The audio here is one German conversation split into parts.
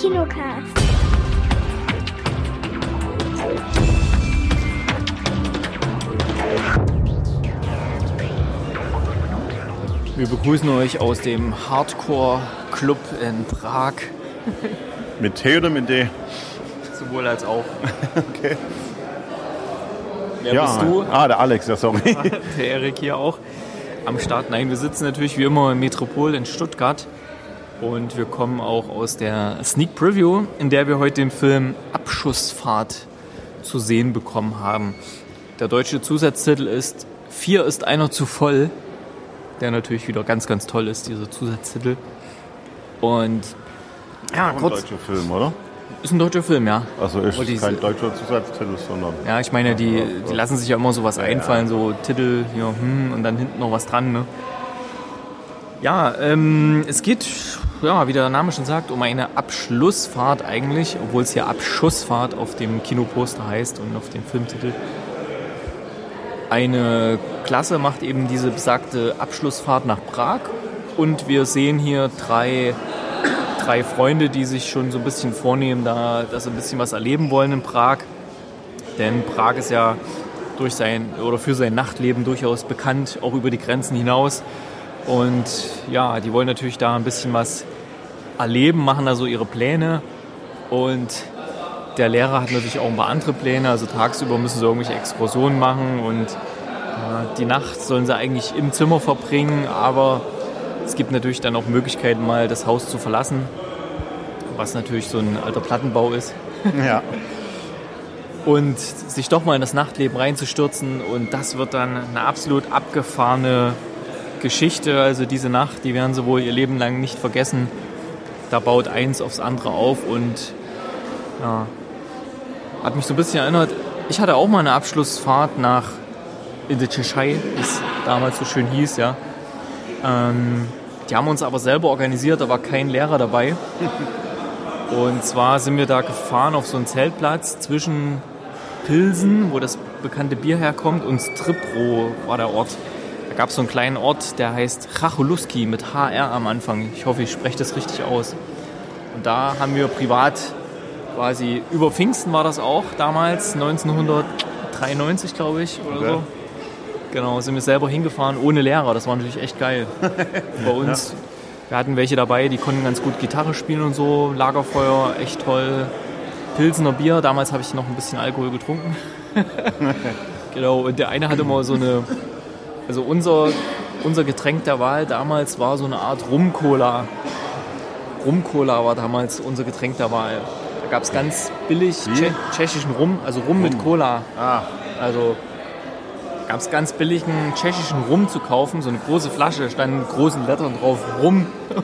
Kinocast. Wir begrüßen euch aus dem Hardcore-Club in Prag. Mit T oder mit D? Sowohl als auch. Okay. Wer bist du? Der Alex, ja, sorry. Der Erik hier auch am Start. Nein, wir sitzen natürlich wie immer im Metropol in Stuttgart. Und wir kommen auch aus der Sneak Preview, in der wir heute den Film Abschussfahrt zu sehen bekommen haben. Der deutsche Zusatztitel ist 4 ist einer zu voll. Der natürlich wieder ganz, ganz toll ist, dieser Zusatztitel. Und ja, Auch kurz. ein deutscher Film, oder? Ist ein deutscher Film, ja. Also ist kein deutscher Zusatztitel, sondern... Ja, ich meine, die lassen sich ja immer sowas einfallen, so Titel, hier, und dann hinten noch was dran, ne? Ja, es geht, ja, wie der Name schon sagt, um eine Abschlussfahrt eigentlich, obwohl es hier Abschussfahrt auf dem Kinoposter heißt und auf dem Filmtitel. Eine Klasse macht eben diese besagte Abschlussfahrt nach Prag und wir sehen hier drei Freunde, die sich schon so ein bisschen vornehmen, dass sie ein bisschen was erleben wollen in Prag. Denn Prag ist ja für sein Nachtleben durchaus bekannt, auch über die Grenzen hinaus. Und ja, die wollen natürlich da ein bisschen was erleben, machen da so ihre Pläne. Und der Lehrer hat natürlich auch ein paar andere Pläne. Also tagsüber müssen sie irgendwelche Exkursionen machen und die Nacht sollen sie eigentlich im Zimmer verbringen. Aber es gibt natürlich dann auch Möglichkeiten, mal das Haus zu verlassen, was natürlich so ein alter Plattenbau ist. Ja. Und sich doch mal in das Nachtleben reinzustürzen. Und das wird dann eine absolut abgefahrene Geschichte. Also diese Nacht, die werden sie wohl ihr Leben lang nicht vergessen. Da baut eins aufs andere auf und ja, hat mich so ein bisschen erinnert. Ich hatte auch mal eine Abschlussfahrt in der Tschechei, wie es damals so schön hieß, ja. Die haben uns aber selber organisiert, da war kein Lehrer dabei. Und zwar sind wir da gefahren auf so einen Zeltplatz zwischen Pilsen, wo das bekannte Bier herkommt, und Strypro war der Ort. Da gab es so einen kleinen Ort, der heißt Chacholuski mit HR am Anfang. Ich hoffe, ich spreche das richtig aus. Und da haben wir privat quasi, über Pfingsten war das auch damals, 1993 glaube ich oder so. Genau, sind wir selber hingefahren ohne Lehrer, das war natürlich echt geil. Bei uns, wir hatten welche dabei, die konnten ganz gut Gitarre spielen und so, Lagerfeuer, echt toll. Pilsener Bier, damals habe ich noch ein bisschen Alkohol getrunken. Genau, und der eine hatte immer so eine, also unser Getränk der Wahl damals war so eine Art Rum-Cola. Rum-Cola war damals unser Getränk der Wahl. Da gab es ganz billig tschechischen Rum, also Rum mit Cola. Also gab es ganz billigen tschechischen Rum zu kaufen, so eine große Flasche, standen mit großen Lettern drauf, Rum.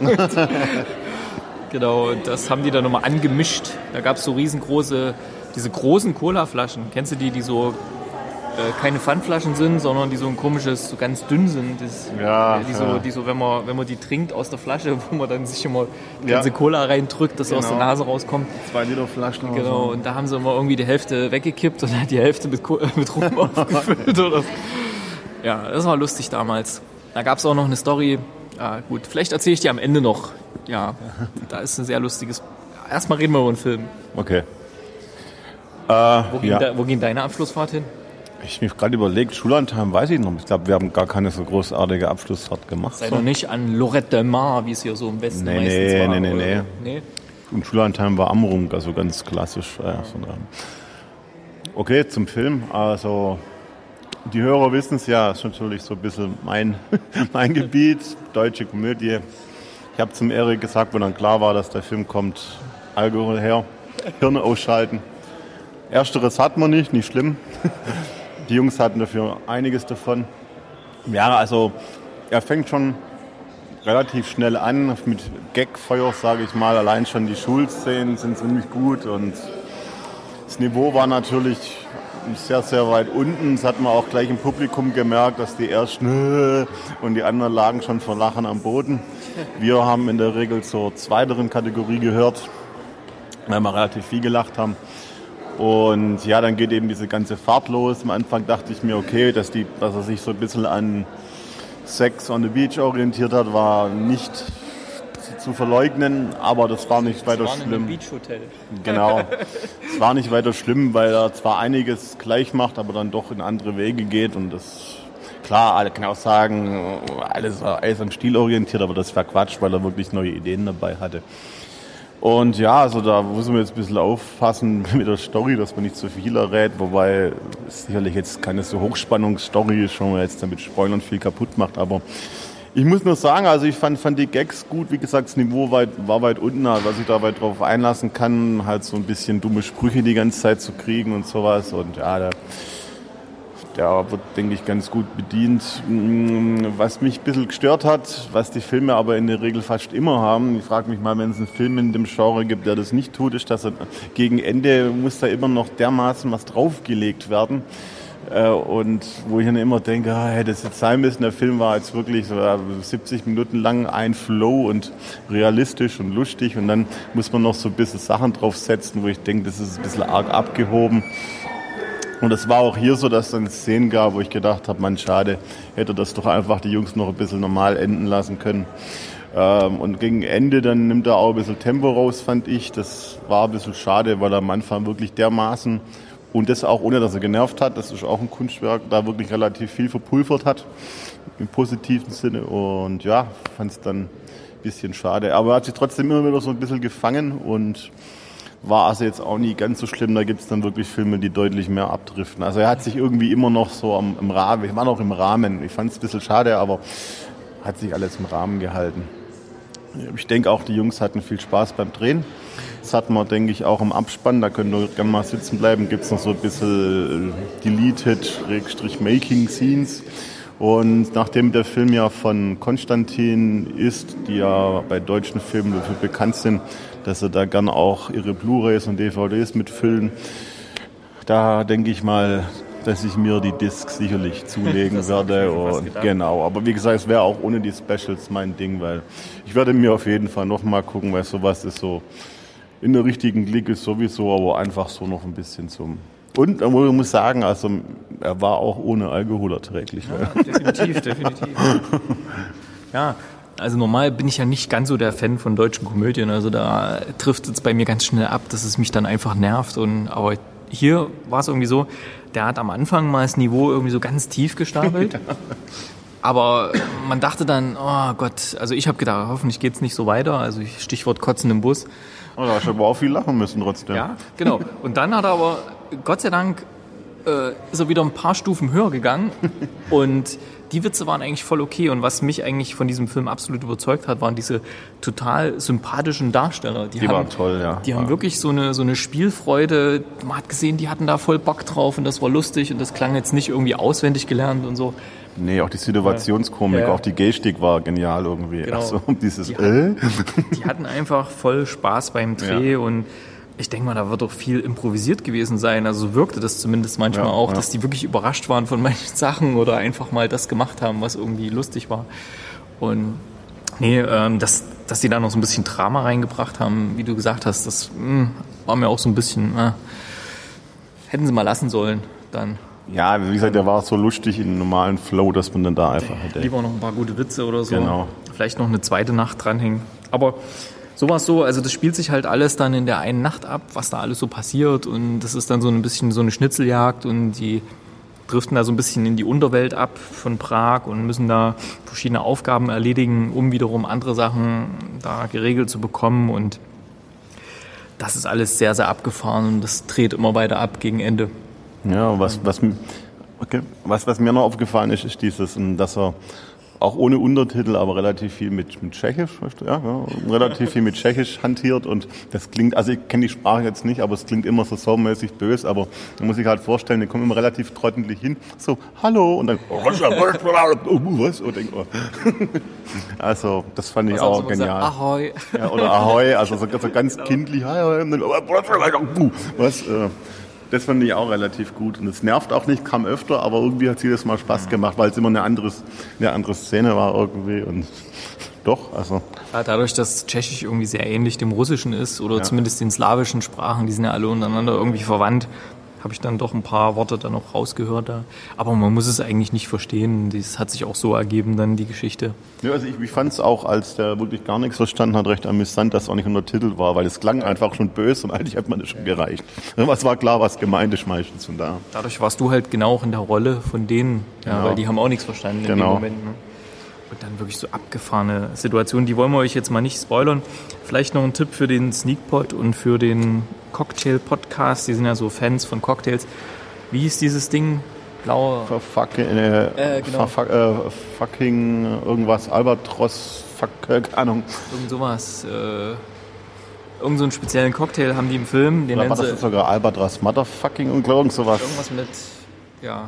Genau, und das haben die dann nochmal angemischt. Da gab es so riesengroße, diese großen Cola-Flaschen. Kennst du die so keine Pfandflaschen sind, sondern die so ein komisches, so ganz dünn sind. Die so, wenn man die trinkt aus der Flasche, wo man dann sich immer die ganze Cola reindrückt, dass aus der Nase rauskommt. 2 Liter Flaschen. Genau, und da haben sie immer irgendwie die Hälfte weggekippt und dann die Hälfte mit Rum aufgefüllt. Oder so. Ja, das war lustig damals. Da gab es auch noch eine Story. Ja, gut, vielleicht erzähle ich dir am Ende noch. Ja, da ist ein sehr lustiges... Erstmal reden wir über den Film. Okay. Wo ging deine Abschlussfahrt hin? Ich habe mich gerade überlegt, Schullandheim weiß ich noch. Ich glaube, wir haben gar keine so großartige Abschlussfahrt gemacht. Sei doch nicht an Lorette de Mar, wie es hier so im Westen meistens war. Nee. Und Schullandheim war Amrum, also ganz klassisch. Okay, zum Film. Also, die Hörer wissen es ja, ist natürlich so ein bisschen mein Gebiet, deutsche Komödie. Ich habe zum Erik gesagt, wo dann klar war, dass der Film kommt, Alkohol her, Hirn ausschalten. Ersteres hat man nicht schlimm. Die Jungs hatten dafür einiges davon. Ja, also er fängt schon relativ schnell an mit Gagfeuer, sage ich mal. Allein schon die Schulszenen sind ziemlich gut und das Niveau war natürlich sehr, sehr weit unten. Das hat man auch gleich im Publikum gemerkt, dass die ersten und die anderen lagen schon vor Lachen am Boden. Wir haben in der Regel zur zweiteren Kategorie gehört, weil wir relativ viel gelacht haben. Und ja, dann geht eben diese ganze Fahrt los. Am Anfang dachte ich mir, okay, dass er sich so ein bisschen an Sex on the Beach orientiert hat, war nicht zu verleugnen, aber das war nicht weiter schlimm. In einem Beachhotel. Genau. Es war nicht weiter schlimm, weil er zwar einiges gleich macht, aber dann doch in andere Wege geht und das, klar, alle kann auch sagen, alles am Stil orientiert, aber das war Quatsch, weil er wirklich neue Ideen dabei hatte. Und ja, also da müssen wir jetzt ein bisschen aufpassen mit der Story, dass man nicht zu viel errät, wobei es sicherlich jetzt keine so Hochspannungsstory ist, schon mal jetzt damit Spoilern viel kaputt macht, aber ich muss nur sagen, also ich fand die Gags gut, wie gesagt, das Niveau war weit unten, also was ich da weit drauf einlassen kann, halt so ein bisschen dumme Sprüche die ganze Zeit zu kriegen und sowas und ja, der wird, denke ich, ganz gut bedient. Was mich ein bisschen gestört hat, was die Filme aber in der Regel fast immer haben, ich frage mich mal, wenn es einen Film in dem Genre gibt, der das nicht tut, ist, dass er gegen Ende muss da immer noch dermaßen was draufgelegt werden. Und wo ich dann immer denke, hätte es jetzt sein müssen, der Film war jetzt wirklich so 70 Minuten lang ein Flow und realistisch und lustig und dann muss man noch so ein bisschen Sachen draufsetzen, wo ich denke, das ist ein bisschen arg abgehoben. Und es war auch hier so, dass es dann Szenen gab, wo ich gedacht habe, Mann, schade, hätte das doch einfach die Jungs noch ein bisschen normal enden lassen können. Und gegen Ende dann nimmt er auch ein bisschen Tempo raus, fand ich. Das war ein bisschen schade, weil er am Anfang wirklich dermaßen, und das auch ohne, dass er genervt hat, das ist auch ein Kunstwerk, da wirklich relativ viel verpulvert hat, im positiven Sinne. Und ja, fand es dann ein bisschen schade. Aber er hat sich trotzdem immer wieder so ein bisschen gefangen und war also jetzt auch nie ganz so schlimm. Da gibt es dann wirklich Filme, die deutlich mehr abdriften. Also er hat sich irgendwie immer noch so im Rahmen, ich war noch im Rahmen. Ich fand es ein bisschen schade, aber hat sich alles im Rahmen gehalten. Ich denke auch, die Jungs hatten viel Spaß beim Drehen. Das hatten wir, denke ich, auch im Abspann. Da könnt ihr gerne mal sitzen bleiben. Gibt es noch so ein bisschen Deleted-Making-Scenes. Und nachdem der Film ja von Konstantin ist, die ja bei deutschen Filmen dafür bekannt sind, dass sie da gern auch ihre Blu-rays und DVDs mitfüllen, da denke ich mal, dass ich mir die Discs sicherlich zulegen werde. Und genau, aber wie gesagt, es wäre auch ohne die Specials mein Ding, weil ich werde mir auf jeden Fall nochmal gucken, weil sowas ist so in der richtigen Clique sowieso, aber einfach so noch ein bisschen zum... Und ich muss sagen, also er war auch ohne Alkohol erträglich. Ja, definitiv. Ja, also normal bin ich ja nicht ganz so der Fan von deutschen Komödien. Also da trifft es bei mir ganz schnell ab, dass es mich dann einfach nervt. Aber hier war es irgendwie so, der hat am Anfang mal das Niveau irgendwie so ganz tief gestapelt. Ja. Aber man dachte dann, oh Gott, also ich habe gedacht, hoffentlich geht es nicht so weiter. Also Stichwort Kotzen im Bus. Oh, da hast du aber auch viel lachen müssen trotzdem. Ja, genau. Und dann hat er aber, Gott sei Dank, ist er wieder ein paar Stufen höher gegangen. Und die Witze waren eigentlich voll okay. Und was mich eigentlich von diesem Film absolut überzeugt hat, waren diese total sympathischen Darsteller. Die waren toll, ja. Die haben wirklich so eine Spielfreude. Man hat gesehen, die hatten da voll Bock drauf und das war lustig. Und das klang jetzt nicht irgendwie auswendig gelernt und so. Nee, auch die Situationskomik, auch die Gestik war genial irgendwie. Genau. Also dieses die hatten einfach voll Spaß beim Dreh und ich denke mal, da wird doch viel improvisiert gewesen sein. Also so wirkte das zumindest manchmal auch, dass die wirklich überrascht waren von manchen Sachen oder einfach mal das gemacht haben, was irgendwie lustig war. Und dass die da noch so ein bisschen Drama reingebracht haben, wie du gesagt hast, das war mir auch so ein bisschen, hätten sie mal lassen sollen dann. Ja, wie gesagt, der war so lustig in einem normalen Flow, dass man dann da einfach hätte. Lieber noch ein paar gute Witze oder so. Genau. Vielleicht noch eine zweite Nacht dranhängen. Aber so war es so, also das spielt sich halt alles dann in der einen Nacht ab, was da alles so passiert. Und das ist dann so ein bisschen so eine Schnitzeljagd und die driften da so ein bisschen in die Unterwelt ab von Prag und müssen da verschiedene Aufgaben erledigen, um wiederum andere Sachen da geregelt zu bekommen. Und das ist alles sehr, sehr abgefahren und das dreht immer weiter ab gegen Ende. Ja, was mir noch aufgefallen ist, ist dieses, dass er auch ohne Untertitel, aber relativ viel mit Tschechisch, relativ viel mit Tschechisch hantiert und das klingt, also ich kenne die Sprache jetzt nicht, aber es klingt immer so saumäßig böse, aber man muss sich halt vorstellen, die kommen immer relativ trottelig hin, so, hallo, und dann, was? Und denk, also, das fand ich auch genial. So, Ahoi. Ja, oder Ahoi, also so ganz kindlich, was, das fand ich auch relativ gut. Und es nervt auch nicht, kam öfter, aber irgendwie hat es jedes Mal Spaß gemacht, weil es immer eine andere Szene war irgendwie. Und doch, also. Ja, dadurch, dass Tschechisch irgendwie sehr ähnlich dem Russischen ist oder zumindest den slawischen Sprachen, die sind ja alle untereinander irgendwie verwandt, habe ich dann doch ein paar Worte dann noch rausgehört. Da. Aber man muss es eigentlich nicht verstehen. Das hat sich auch so ergeben, dann die Geschichte. Ja, also ich fand es auch, als der wirklich gar nichts verstanden hat, recht amüsant, dass es auch nicht untertitelt war, weil es klang einfach schon böse und eigentlich hat man das schon gereicht. Es war klar, was gemeint ist meistens von da. Dadurch warst du halt genau auch in der Rolle von denen, ja, weil die haben auch nichts verstanden in dem Moment. Ne? Und dann wirklich so abgefahrene Situationen, die wollen wir euch jetzt mal nicht spoilern. Vielleicht noch ein Tipp für den Sneakpot und für den Cocktail-Podcast. Die sind ja so Fans von Cocktails. Wie hieß dieses Ding? Blaue... Genau. Fucking irgendwas, Albatros, keine Ahnung. Irgend sowas. Irgend so einen speziellen Cocktail haben die im Film. Den Oder war das sogar Albatros Motherfucking und irgend sowas? Irgendwas mit, ja...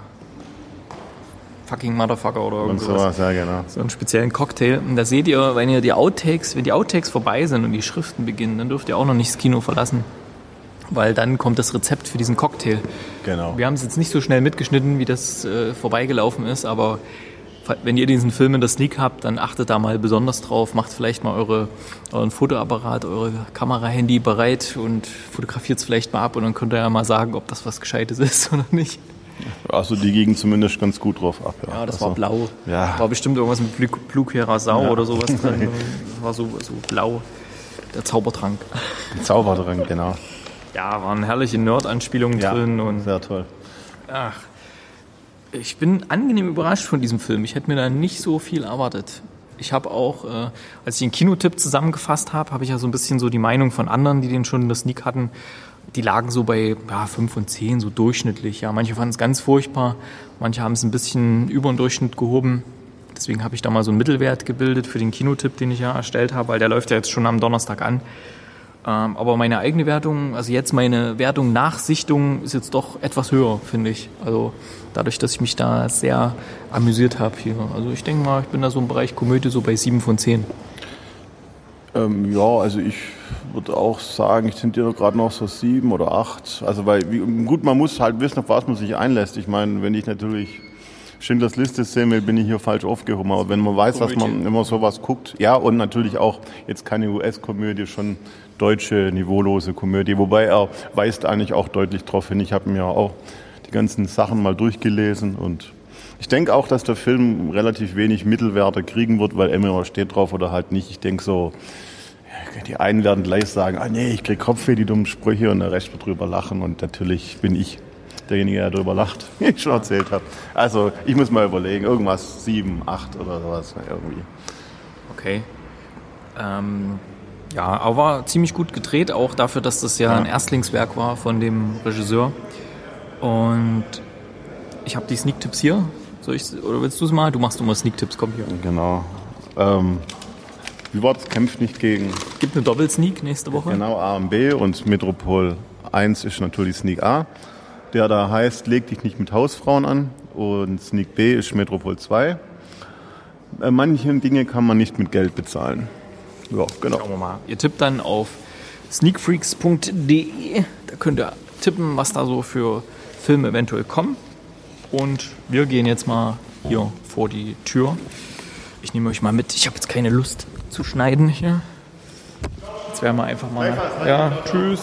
Fucking Motherfucker oder irgendwas. Ja, genau. So einen speziellen Cocktail. Und da seht ihr, wenn die Outtakes vorbei sind und die Schriften beginnen, dann dürft ihr auch noch nicht das Kino verlassen. Weil dann kommt das Rezept für diesen Cocktail. Genau. Wir haben es jetzt nicht so schnell mitgeschnitten, wie das vorbeigelaufen ist, aber wenn ihr diesen Film in der Sneak habt, dann achtet da mal besonders drauf, macht vielleicht mal euren Fotoapparat, eure Kamera-Handy bereit und fotografiert es vielleicht mal ab und dann könnt ihr ja mal sagen, ob das was Gescheites ist oder nicht. Also die gingen zumindest ganz gut drauf ab. Ja, das war blau. Ja. War bestimmt irgendwas mit Blue-Curacao oder sowas drin. Das war so blau. Der Zaubertrank. Der Zaubertrank, genau. Ja, waren herrliche Nerd-Anspielungen drin. Und sehr toll. Ach, ich bin angenehm überrascht von diesem Film. Ich hätte mir da nicht so viel erwartet. Ich habe auch, als ich den Kinotipp zusammengefasst habe ich ja so ein bisschen so die Meinung von anderen, die den schon in der Sneak hatten. Die lagen so bei 5 von 10, so durchschnittlich. Ja, manche fanden es ganz furchtbar, manche haben es ein bisschen über den Durchschnitt gehoben. Deswegen habe ich da mal so einen Mittelwert gebildet für den Kinotipp, den ich ja erstellt habe, weil der läuft ja jetzt schon am Donnerstag an. Aber meine eigene Wertung, also jetzt meine Wertung nach Sichtung, ist jetzt doch etwas höher, finde ich. Also dadurch, dass ich mich da sehr amüsiert habe hier. Also ich denke mal, ich bin da so im Bereich Komödie so bei 7 von 10. Ja, also ich würde auch sagen, ich tendiere gerade noch so 7 oder 8. Also weil, gut, man muss halt wissen, auf was man sich einlässt. Ich meine, wenn ich natürlich Schindlers Liste sehen will, bin ich hier falsch aufgehoben. Aber wenn man weiß, was man immer sowas guckt, ja, und natürlich auch jetzt keine US-Komödie, schon deutsche, niveaulose Komödie. Wobei er weist eigentlich auch deutlich darauf hin. Ich habe mir auch die ganzen Sachen mal durchgelesen und ich denke auch, dass der Film relativ wenig Mittelwerte kriegen wird, weil entweder steht drauf oder halt nicht. Ich denke so, die einen werden gleich sagen, nee, ich krieg Kopfweh, die dummen Sprüche und der Rest wird drüber lachen und natürlich bin ich derjenige, der drüber lacht, wie ich schon erzählt habe. Also ich muss mal überlegen, irgendwas 7, 8 oder sowas irgendwie. Okay. Ja, aber war ziemlich gut gedreht, auch dafür, dass das ja ein Erstlingswerk war von dem Regisseur. Und ich habe die Sneak-Tipps hier. Oder willst du es mal? Du machst immer Sneak-Tipps, komm hier. Genau. Wie war das? Kämpft nicht gegen... Gibt eine Doppel-Sneak nächste Woche. Genau, A und B und Metropol 1 ist natürlich Sneak A. Der da heißt, leg dich nicht mit Hausfrauen an. Und Sneak B ist Metropol 2. Manche Dinge kann man nicht mit Geld bezahlen. Ja, genau. Schauen wir mal. Ihr tippt dann auf sneakfreaks.de. Da könnt ihr tippen, was da so für Filme eventuell kommen. Und wir gehen jetzt mal hier vor die Tür. Ich nehme euch mal mit. Ich habe jetzt keine Lust zu schneiden hier. Jetzt werden wir einfach mal... Ja, tschüss.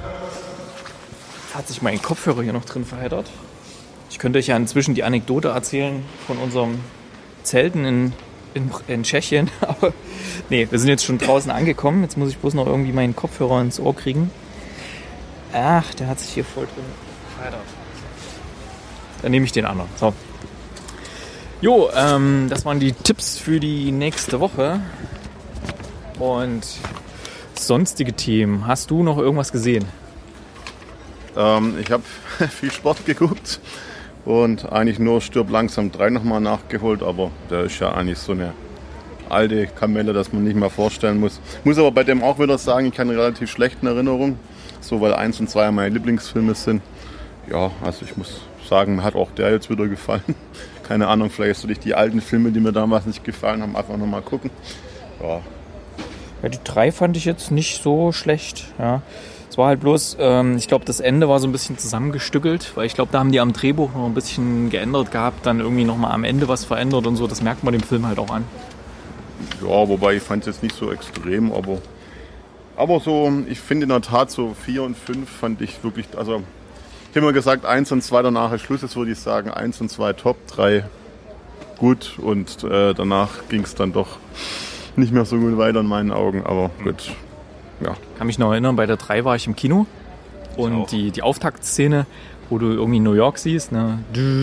Jetzt hat sich mein Kopfhörer hier noch drin verheddert. Ich könnte euch ja inzwischen die Anekdote erzählen von unserem Zelten in Tschechien. Aber nee, wir sind jetzt schon draußen angekommen. Jetzt muss ich bloß noch irgendwie meinen Kopfhörer ins Ohr kriegen. Ach, der hat sich hier voll drin verheddert. Dann nehme ich den anderen. So. Jo, das waren die Tipps für die nächste Woche. Und sonstige Themen. Hast du noch irgendwas gesehen? Ich habe viel Sport geguckt und eigentlich nur Stirb langsam 3 nochmal nachgeholt. Aber der ist ja eigentlich so eine alte Kamelle, dass man nicht mehr vorstellen muss. Muss aber bei dem auch wieder sagen, ich habe eine relativ schlechte Erinnerung. So, weil 1 und 2 meine Lieblingsfilme sind. Ja, also ich muss sagen, mir hat auch der jetzt wieder gefallen. Keine Ahnung, vielleicht soll ich die alten Filme, die mir damals nicht gefallen haben, einfach nochmal gucken. Ja, die 3 fand ich jetzt nicht so schlecht. Ja. Es war halt bloß, ich glaube, das Ende war so ein bisschen zusammengestückelt, weil ich glaube, da haben die am Drehbuch noch ein bisschen geändert gehabt, dann irgendwie nochmal am Ende was verändert und so. Das merkt man dem Film halt auch an. Ja, wobei ich fand es jetzt nicht so extrem, aber so, ich finde in der Tat so 4 und 5 fand ich wirklich, also Ich habe immer gesagt, 1 und 2 danach ist Schluss. Jetzt würde ich sagen, 1 und 2 top, 3 gut. Und danach ging es dann doch nicht mehr so gut weiter in meinen Augen. Aber gut, ja. Ich kann mich noch erinnern, bei der 3 war ich im Kino. Und die Auftaktszene, wo du irgendwie New York siehst, ne?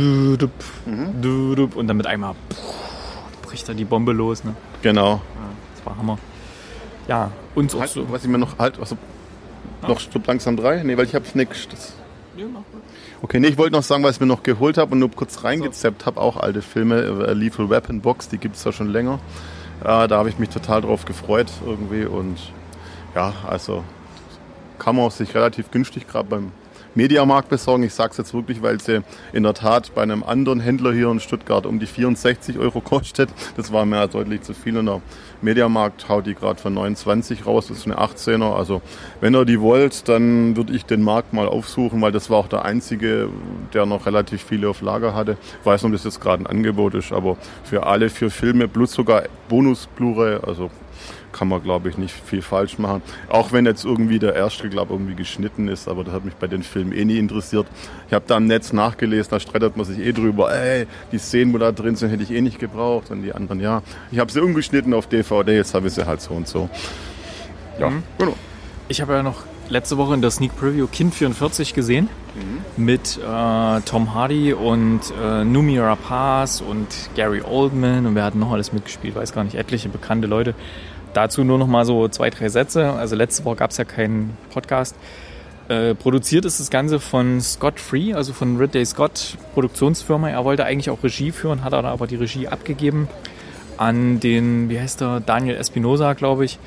Und dann mit einmal bricht da die Bombe los. Ne? Genau. Ja, das war Hammer. Ja, uns auch so. Was ich mir noch noch so langsam 3? Nee, weil ich hab's nix. Okay, nee, ich wollte noch sagen, was ich mir noch geholt habe und nur kurz reingezappt habe, auch alte Filme, Lethal Weapon Box, die gibt's ja schon länger. Da habe ich mich total drauf gefreut irgendwie und ja, also kann man sich relativ günstig gerade beim Mediamarkt besorgen. Ich sage es jetzt wirklich, weil sie in der Tat bei einem anderen Händler hier in Stuttgart um die 64 € kostet. Das war mir deutlich zu viel. Und der Mediamarkt haut die gerade von 29 raus. Das ist eine 18er. Also wenn ihr die wollt, dann würde ich den Markt mal aufsuchen, weil das war auch der einzige, der noch relativ viele auf Lager hatte. Ich weiß nicht, ob das jetzt gerade ein Angebot ist, aber für alle 4 Filme plus sogar Bonus-Blu-ray, also kann man, glaube ich, nicht viel falsch machen. Auch wenn jetzt irgendwie der erste, glaube ich, irgendwie geschnitten ist, aber das hat mich bei den Filmen eh nie interessiert. Ich habe da im Netz nachgelesen, da streitet man sich eh drüber, die Szenen, wo da drin sind, hätte ich eh nicht gebraucht. Und die anderen, ja. Ich habe sie umgeschnitten auf DVD, jetzt habe ich sie halt so und so. Ja, genau. Ich habe ja noch letzte Woche in der Sneak Preview Kind 44 gesehen mit Tom Hardy und Noomi Rapace und Gary Oldman und wir hatten noch alles mitgespielt, weiß gar nicht, etliche bekannte Leute. Dazu nur noch mal so 2, 3 Sätze. Also letzte Woche gab es ja keinen Podcast. Produziert ist das Ganze von Scott Free, also von Ridley Scott Produktionsfirma. Er wollte eigentlich auch Regie führen, hat aber die Regie abgegeben an den, wie heißt der, Daniel Espinosa, glaube ich.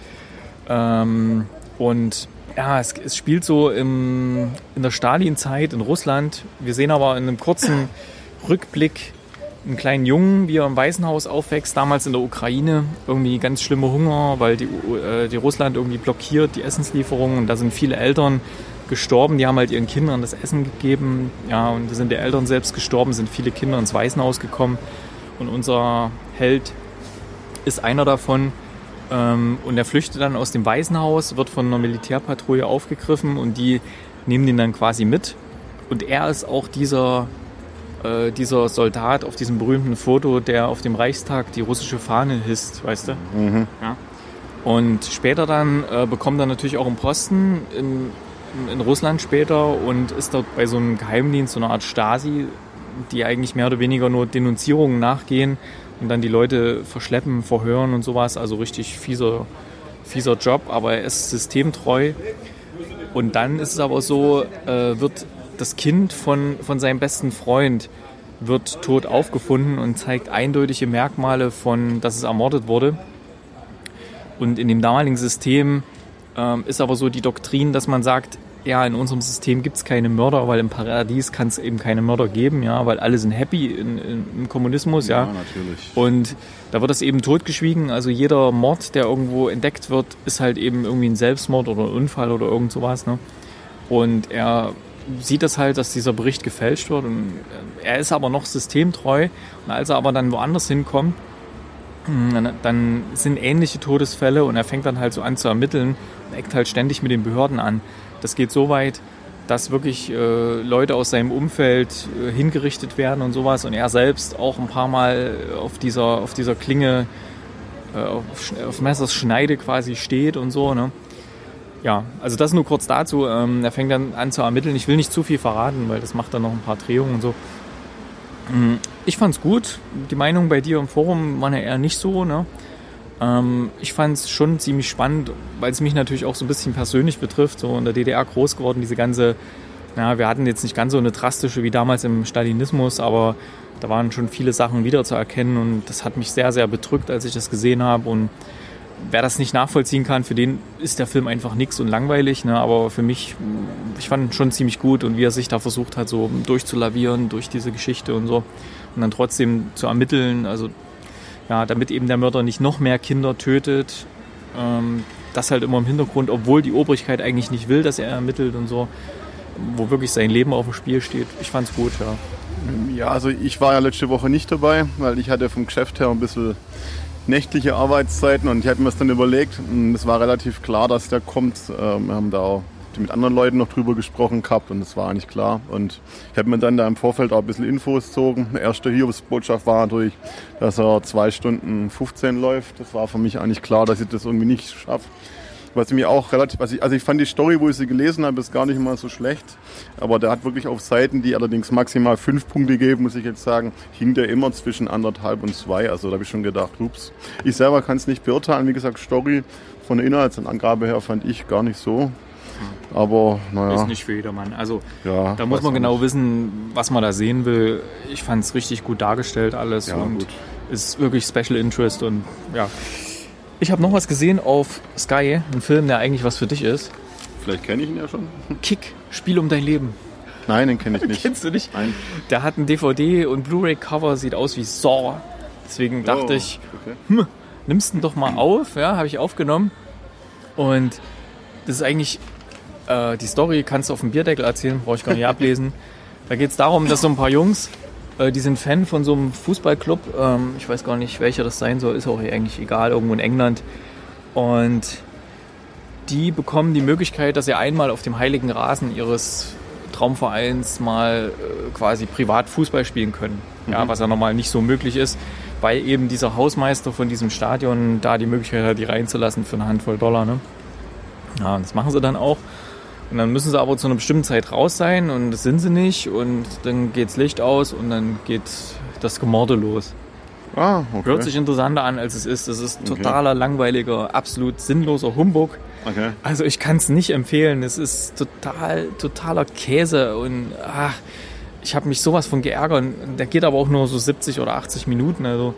Und ja, es spielt so in der Stalin-Zeit in Russland. Wir sehen aber in einem kurzen Rückblick einen kleinen Jungen, wie er im Waisenhaus aufwächst, damals in der Ukraine, irgendwie ganz schlimme Hunger, weil die Russland irgendwie blockiert die Essenslieferungen und da sind viele Eltern gestorben, die haben halt ihren Kindern das Essen gegeben, ja, und da sind die Eltern selbst gestorben, sind viele Kinder ins Waisenhaus gekommen und unser Held ist einer davon und er flüchtet dann aus dem Waisenhaus, wird von einer Militärpatrouille aufgegriffen und die nehmen den dann quasi mit und er ist auch dieser Soldat auf diesem berühmten Foto, der auf dem Reichstag die russische Fahne hisst, weißt du? Mhm. Ja. Und später dann bekommt er natürlich auch einen Posten in Russland später und ist dort bei so einem Geheimdienst, so einer Art Stasi, die eigentlich mehr oder weniger nur Denunzierungen nachgehen und dann die Leute verschleppen, verhören und sowas. Also richtig fieser Job, aber er ist systemtreu. Und dann ist es aber so, wird das Kind von seinem besten Freund wird tot aufgefunden und zeigt eindeutige Merkmale von, dass es ermordet wurde. Und in dem damaligen System ist aber so die Doktrin, dass man sagt, ja, in unserem System gibt es keine Mörder, weil im Paradies kann es eben keine Mörder geben, ja, weil alle sind happy im Kommunismus, ja. Natürlich. Und da wird das eben totgeschwiegen. Also jeder Mord, der irgendwo entdeckt wird, ist halt eben irgendwie ein Selbstmord oder ein Unfall oder irgend sowas, ne? Und er sieht das halt, dass dieser Bericht gefälscht wird und er ist aber noch systemtreu und als er aber dann woanders hinkommt, dann sind ähnliche Todesfälle und er fängt dann halt so an zu ermitteln und eckt halt ständig mit den Behörden an. Das geht so weit, dass wirklich Leute aus seinem Umfeld hingerichtet werden und sowas und er selbst auch ein paar Mal auf dieser Klinge, auf Messers Schneide quasi steht und so, ne? Ja, also das nur kurz dazu. Er fängt dann an zu ermitteln. Ich will nicht zu viel verraten, weil das macht dann noch ein paar Drehungen und so. Ich fand's gut. Die Meinungen bei dir im Forum waren ja eher nicht so, ne? Ich fand's schon ziemlich spannend, weil es mich natürlich auch so ein bisschen persönlich betrifft. So in der DDR groß geworden, diese ganze, wir hatten jetzt nicht ganz so eine drastische wie damals im Stalinismus, aber da waren schon viele Sachen wieder zu erkennen und das hat mich sehr, sehr bedrückt, als ich das gesehen habe und wer das nicht nachvollziehen kann, für den ist der Film einfach nix und langweilig, ne? Aber für mich, ich fand ihn schon ziemlich gut und wie er sich da versucht hat, so durchzulavieren durch diese Geschichte und so und dann trotzdem zu ermitteln, also ja, damit eben der Mörder nicht noch mehr Kinder tötet, das halt immer im Hintergrund, obwohl die Obrigkeit eigentlich nicht will, dass er ermittelt und so, wo wirklich sein Leben auf dem Spiel steht. Ich fand's gut, ja. Ja, also ich war ja letzte Woche nicht dabei, weil ich hatte vom Geschäft her ein bisschen nächtliche Arbeitszeiten und ich hatte mir das dann überlegt und es war relativ klar, dass der kommt. Wir haben da auch mit anderen Leuten noch drüber gesprochen gehabt und das war eigentlich klar. Und ich habe mir dann da im Vorfeld auch ein bisschen Infos gezogen. Die erste Hiobsbotschaft war natürlich, dass er 2 Stunden 15 läuft. Das war für mich eigentlich klar, dass ich das irgendwie nicht schaffe. Was mir auch relativ, also ich fand die Story, wo ich sie gelesen habe, ist gar nicht mal so schlecht. Aber der hat wirklich auf Seiten, die allerdings maximal 5 Punkte geben, muss ich jetzt sagen, hing der immer zwischen 1,5 und 2. Also da habe ich schon gedacht, ups. Ich selber kann es nicht beurteilen. Wie gesagt, Story von der Inhaltsangabe her fand ich gar nicht so. Aber naja. Ist nicht für jedermann. Also ja, da muss man genau wissen, was man da sehen will. Ich fand es richtig gut dargestellt alles Ja, und gut. ist wirklich Special Interest und ja. Ich habe noch was gesehen auf Sky, ein Film, der eigentlich was für dich ist. Vielleicht kenne ich ihn ja schon. Kick, Spiel um dein Leben. Nein, den kenne ich nicht. Kennst du nicht? Nein. Der hat ein DVD- und Blu-ray-Cover, sieht aus wie Saw. Deswegen dachte ich, okay. nimmst ihn doch mal auf. Ja, habe ich aufgenommen. Und das ist eigentlich, die Story kannst du auf dem Bierdeckel erzählen, brauche ich gar nicht ablesen. Da geht es darum, dass so ein paar Jungs, die sind Fan von so einem Fußballclub. Ich weiß gar nicht, welcher das sein soll, ist auch eigentlich egal, irgendwo in England. Und die bekommen die Möglichkeit, dass sie einmal auf dem heiligen Rasen ihres Traumvereins mal quasi privat Fußball spielen können. Ja, was ja normal nicht so möglich ist, weil eben dieser Hausmeister von diesem Stadion da die Möglichkeit hat, die reinzulassen für eine Handvoll $. Ne? Ja, und das machen sie dann auch. Und dann müssen sie aber zu einer bestimmten Zeit raus sein und das sind sie nicht. Und dann geht's Licht aus und dann geht das Gemorde los. Ah, okay. Hört sich interessanter an, als es ist. Das ist totaler, langweiliger, absolut sinnloser Humbug. Okay. Also ich kann es nicht empfehlen. Es ist totaler Käse und ich habe mich sowas von geärgert. Der geht aber auch nur so 70 oder 80 Minuten. Also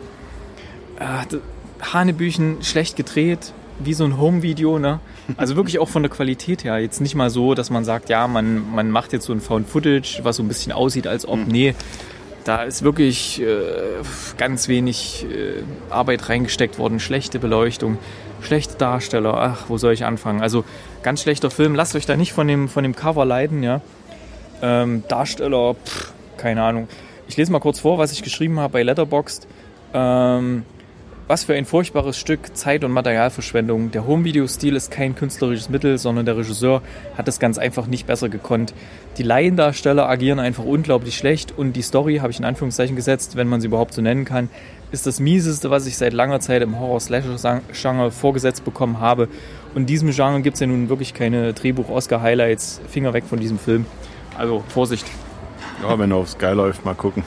Hanebüchen, schlecht gedreht, wie so ein Home-Video. Ne? Also wirklich auch von der Qualität her. Jetzt nicht mal so, dass man sagt, ja, man macht jetzt so ein Found-Footage, was so ein bisschen aussieht, als ob, nee, da ist wirklich ganz wenig Arbeit reingesteckt worden. Schlechte Beleuchtung, schlechte Darsteller. Ach, wo soll ich anfangen? Also ganz schlechter Film. Lasst euch da nicht von dem Cover leiden. Ja? Darsteller, keine Ahnung. Ich lese mal kurz vor, was ich geschrieben habe bei Letterboxd. Was für ein furchtbares Stück Zeit- und Materialverschwendung. Der Home-Video-Stil ist kein künstlerisches Mittel, sondern der Regisseur hat es ganz einfach nicht besser gekonnt. Die Laiendarsteller agieren einfach unglaublich schlecht und die Story, habe ich in Anführungszeichen gesetzt, wenn man sie überhaupt so nennen kann, ist das Mieseste, was ich seit langer Zeit im Horror-Slasher-Genre vorgesetzt bekommen habe. Und in diesem Genre gibt es ja nun wirklich keine Drehbuch-Oscar-Highlights. Finger weg von diesem Film. Also Vorsicht. Ja, wenn er auf Sky läuft, mal gucken.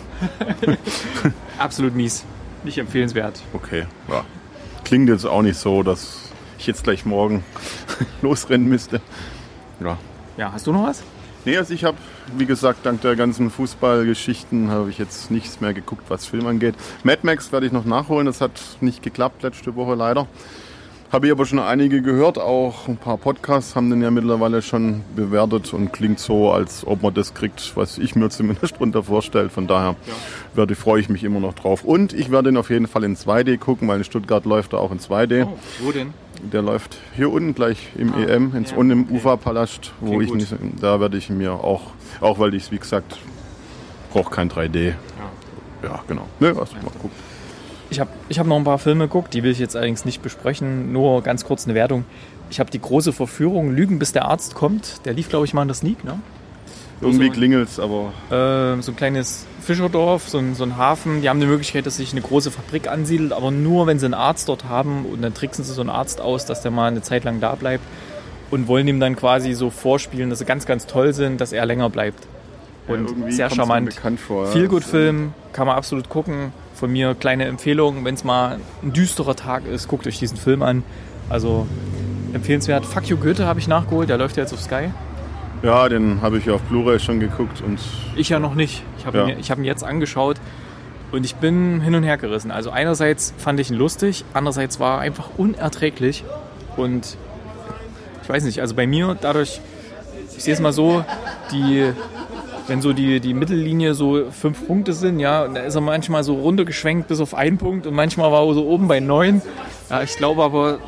Absolut mies. Nicht empfehlenswert. Okay, ja. Klingt jetzt auch nicht so, dass ich jetzt gleich morgen losrennen müsste. Ja. Ja, hast du noch was? Nee, also ich habe, wie gesagt, dank der ganzen Fußballgeschichten habe ich jetzt nichts mehr geguckt, was Film angeht. Mad Max werde ich noch nachholen, das hat nicht geklappt letzte Woche leider. Habe ich aber schon einige gehört, auch ein paar Podcasts haben den ja mittlerweile schon bewertet und klingt so, als ob man das kriegt, was ich mir zumindest drunter vorstelle. Von daher freue ich mich immer noch drauf. Und ich werde ihn auf jeden Fall in 2D gucken, weil in Stuttgart läuft er auch in 2D. Oh, wo denn? Der läuft hier unten gleich im EM, und im Uferpalast, wo ich nicht, da werde ich mir auch weil ich es, wie gesagt, brauche kein 3D. Ja, genau. Ne, was mal gucken. Ich hab noch ein paar Filme geguckt, die will ich jetzt allerdings nicht besprechen, nur ganz kurz eine Wertung. Ich habe die große Verführung, Lügen bis der Arzt kommt. Der lief, glaube ich, mal in der Sneak, ne? Irgendwie klingelt's, aber... so ein kleines Fischerdorf, so ein Hafen. Die haben die Möglichkeit, dass sich eine große Fabrik ansiedelt, aber nur, wenn sie einen Arzt dort haben. Und dann tricksen sie so einen Arzt aus, dass der mal eine Zeit lang da bleibt. Und wollen ihm dann quasi so vorspielen, dass sie ganz, ganz toll sind, dass er länger bleibt. Und sehr charmant. Feel-Good-Film, kann man absolut gucken. Von mir kleine Empfehlung, wenn es mal ein düsterer Tag ist, guckt euch diesen Film an. Also empfehlenswert. Fuck You Goethe habe ich nachgeholt, der läuft ja jetzt auf Sky. Ja, den habe ich auf Blu-ray schon geguckt. Und ich ja noch nicht. Ich habe ihn jetzt angeschaut und ich bin hin und her gerissen. Also einerseits fand ich ihn lustig, andererseits war er einfach unerträglich. Und ich weiß nicht, also bei mir dadurch, ich sehe es mal so, wenn so die Mittellinie so 5 Punkte sind, ja, da ist er manchmal so runtergeschwenkt bis auf 1 Punkt und manchmal war er so oben bei 9. Ja, ich glaube aber,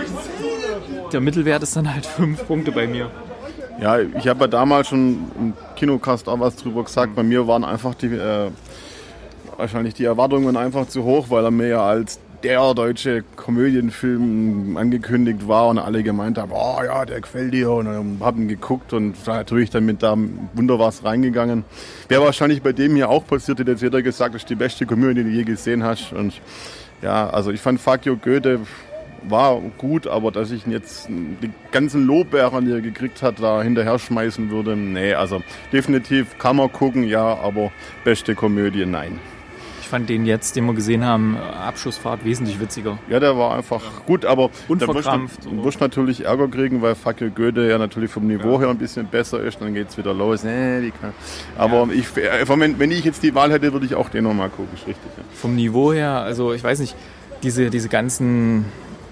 der Mittelwert ist dann halt 5 Punkte bei mir. Ja, ich habe ja damals schon im Kinocast auch was drüber gesagt. Bei mir waren einfach wahrscheinlich die Erwartungen einfach zu hoch, weil er mir ja als der deutsche Komödienfilm angekündigt war und alle gemeint haben, oh ja, der gefällt dir, und haben geguckt und da natürlich dann mit da Wunder was reingegangen. Wäre wahrscheinlich bei dem hier auch passiert, hätte jetzt jeder gesagt, das ist die beste Komödie, die du je gesehen hast. Und ja, also ich fand Fuck You Goethe war gut, aber dass ich jetzt die ganzen Lobbeeren, die er gekriegt hat, da hinterher schmeißen würde, nee, also definitiv kann man gucken, ja, aber beste Komödie, nein. Ich fand den jetzt, den wir gesehen haben, Abschussfahrt, wesentlich witziger. Ja, der war einfach gut, aber unverkrampft. Du wirst natürlich Ärger kriegen, weil Fuck You Goethe ja natürlich vom Niveau her ein bisschen besser ist, dann geht's wieder los. Aber wenn ich jetzt die Wahl hätte, würde ich auch den nochmal gucken, ist richtig. Ja. Vom Niveau her, also ich weiß nicht, diese ganzen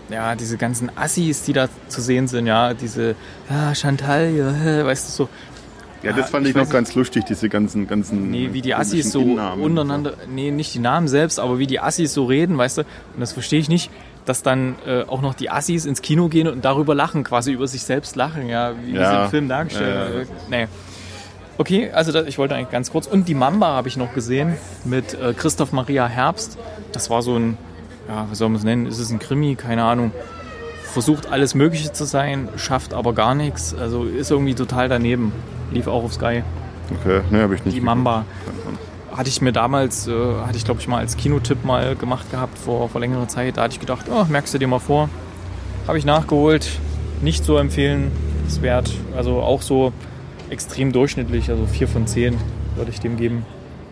Assis, die da zu sehen sind, ja, diese Chantal, ja, weißt du, so. Ja, das fand ich noch ganz lustig, diese ganzen Nee, wie die Assis so untereinander, nee, nicht die Namen selbst, aber wie die Assis so reden, weißt du, und das verstehe ich nicht, dass dann auch noch die Assis ins Kino gehen und darüber lachen, quasi über sich selbst lachen, ja, wie sie im Film dargestellt. Nee. Okay, also ich wollte eigentlich ganz kurz, und die Mamba habe ich noch gesehen mit Christoph Maria Herbst, das war so ein, ja, was soll man es nennen, ist es ein Krimi, keine Ahnung, versucht alles Mögliche zu sein, schafft aber gar nichts, also ist irgendwie total daneben. Lief auch auf Sky. Okay, ne, habe ich nicht. Die Mamba. Hatte ich mir damals, glaube ich, mal als Kinotipp mal gemacht gehabt vor längerer Zeit. Da hatte ich gedacht, merkst du dir mal vor. Habe ich nachgeholt. Nicht so empfehlenswert. Also auch so extrem durchschnittlich. Also 4 von 10 würde ich dem geben.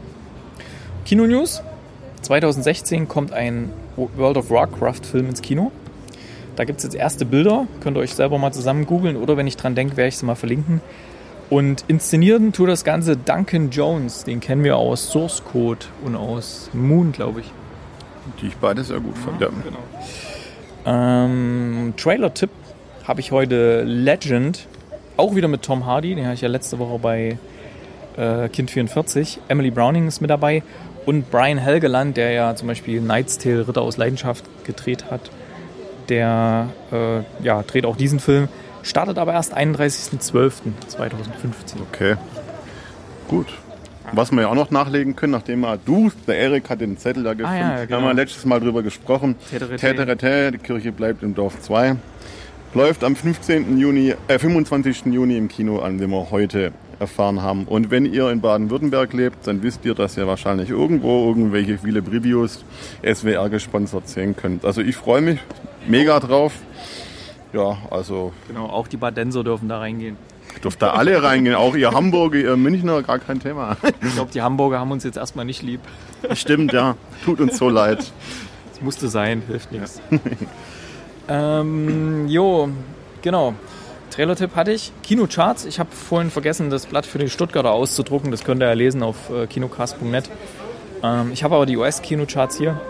Kino-News. 2016 kommt ein World of Warcraft-Film ins Kino. Da gibt es jetzt erste Bilder. Könnt ihr euch selber mal zusammen googeln. Oder wenn ich dran denke, werde ich sie mal verlinken. Und inszenieren tut das Ganze Duncan Jones. Den kennen wir aus Source Code und aus Moon, glaube ich. Die ich beide sehr gut fand. Ja, genau. Trailer-Tipp habe ich heute Legend. Auch wieder mit Tom Hardy. Den habe ich ja letzte Woche bei Kind 44. Emily Browning ist mit dabei. Und Brian Helgeland, der ja zum Beispiel Knight's Tale, Ritter aus Leidenschaft gedreht hat. Der dreht auch diesen Film. Startet aber erst 31.12.2015. Okay, gut. Was wir ja auch noch nachlegen können, nachdem der Erik hat den Zettel da gefunden, genau. Haben wir letztes Mal drüber gesprochen. Täterete, die Kirche bleibt im Dorf 2. Läuft am 25. Juni im Kino an, wie wir heute erfahren haben. Und wenn ihr in Baden-Württemberg lebt, dann wisst ihr, dass ihr wahrscheinlich irgendwelche viele Reviews SWR gesponsert sehen könnt. Also ich freue mich mega drauf. Ja, also... Genau, auch die Badenser dürfen da reingehen. Dürft da alle reingehen, auch ihr Hamburger, ihr Münchner, gar kein Thema. Ich glaube, die Hamburger haben uns jetzt erstmal nicht lieb. Stimmt, ja. Tut uns so leid. Das musste sein, hilft nichts. Genau. Trailer-Tipp hatte ich. Kinocharts. Ich habe vorhin vergessen, das Blatt für die Stuttgarter auszudrucken. Das könnt ihr ja lesen auf kinocast.net. Ich habe aber die US-Kinocharts hier.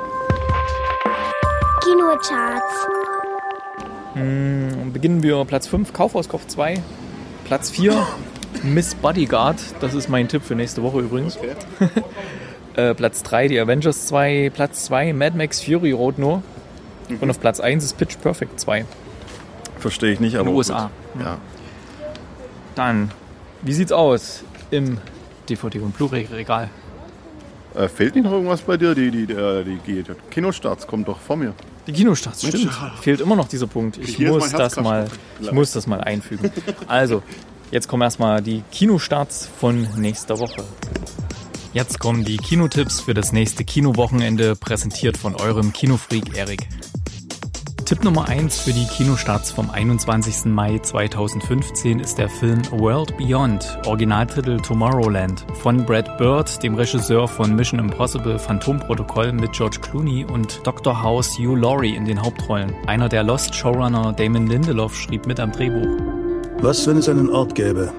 Kinocharts. Beginnen wir Platz 5, Kaufhauskopf 2. Platz 4, Miss Bodyguard. Das ist mein Tipp für nächste Woche übrigens. Okay. Platz 3, die Avengers 2. Platz 2, Mad Max Fury Road nur. Und auf Platz 1 ist Pitch Perfect 2. Verstehe ich nicht, aber in den USA. Ja. Dann, wie sieht's aus im DVD- und Blu-ray-Regal? Fehlt nicht noch irgendwas bei dir? Die Kinostarts kommen doch vor mir. Die Kinostarts, stimmt. Fehlt immer noch dieser Punkt. Ich muss das mal einfügen. Also, jetzt kommen erstmal die Kinostarts von nächster Woche. Jetzt kommen die Kinotipps für das nächste Kinowochenende, präsentiert von eurem Kinofreak Erik. Tipp Nummer 1 für die Kinostarts vom 21. Mai 2015 ist der Film A World Beyond, Originaltitel Tomorrowland, von Brad Bird, dem Regisseur von Mission Impossible Phantomprotokoll mit George Clooney und Dr. House Hugh Laurie in den Hauptrollen. Einer der Lost-Showrunner Damon Lindelof schrieb mit am Drehbuch. Was, wenn es einen Ort gäbe?